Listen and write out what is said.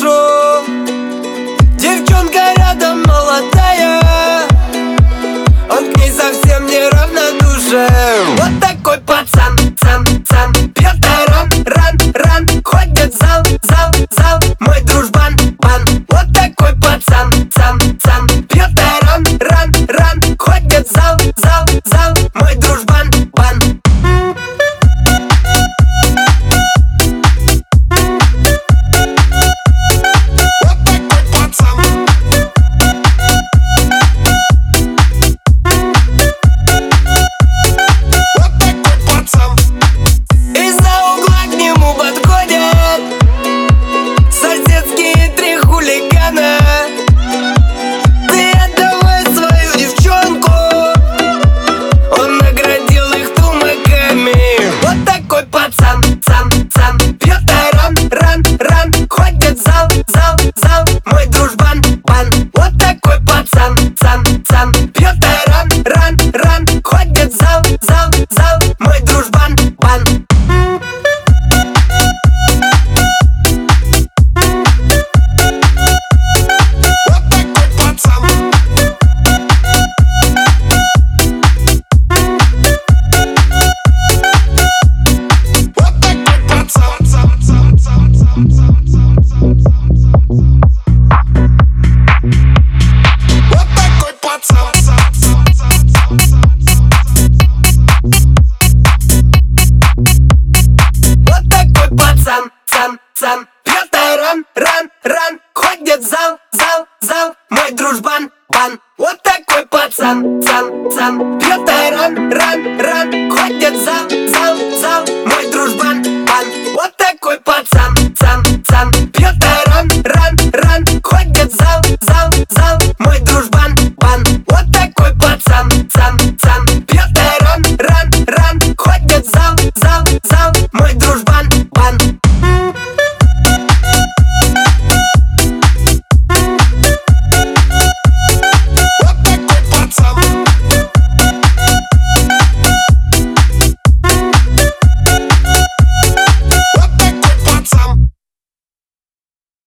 слышу. Девчонка рядом молодая, он к ней совсем не равнодушен. Вот такой пацан, пьет ран, ходит зал, мой дружбан, Вот такой пацан, пьет ран, ходит зал, мой дружбан, мой дружбан, Вот такой пацан, пьет ран, ходит зал, мой дружбан, пьет ран, ходит зал, мой дружбан, Вот такой пацан, пьет ран, ходит зал, мой дружбан, Вот такой пацан, пьет ран, ходит зал, мой дружбан.